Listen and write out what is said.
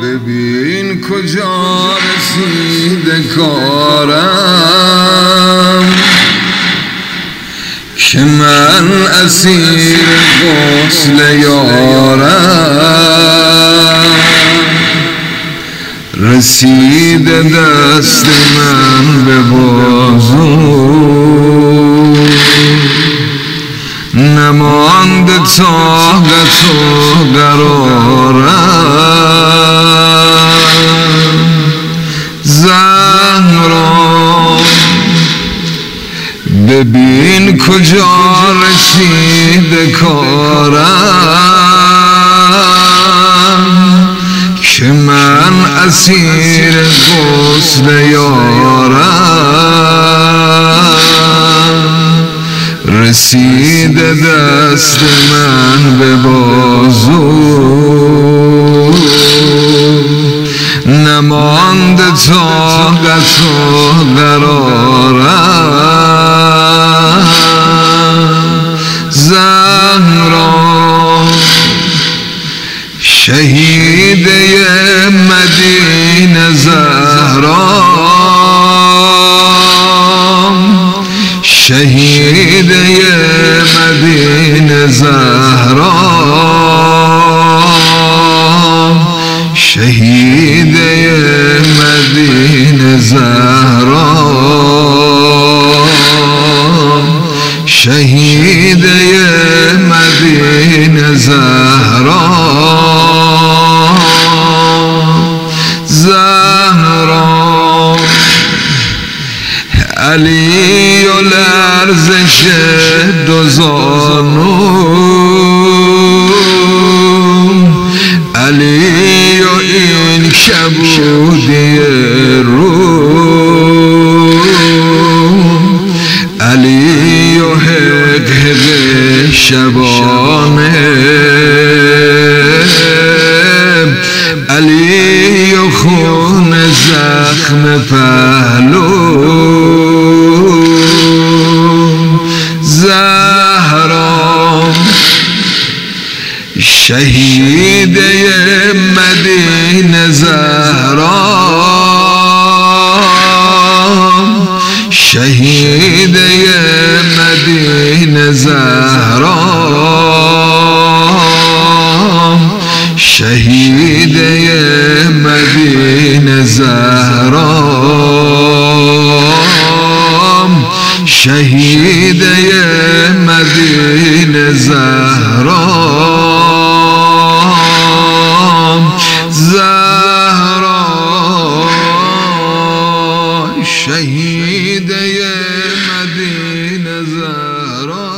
ببین کجا رسیده کارم که من اسیر غسل یارم. رسیده دست من به بازو، نمانده طاقت و قرارم. زهرا ببین کجا رسیده کارم که من اسیر غسل یارم. رسیده دست من به بازو، نمانده طاقت و قرارم. زهرا شهیده مدینه، زهرا شهیده مدینه، زهرا شهیده مدینه، زهرا شهیده مدینه، زهرا زهرا علی و لرزش دو زانو، علی و این کبودی رو، علی و حق شبانه، علی و خون زخم پهلو. زهرا شهیده مدینه، زهرا شهیده مدینه، زهرا شهیده مدینه، زهرا شهیده مدینه، زهرا زهرا شهیده مدینه، زهرا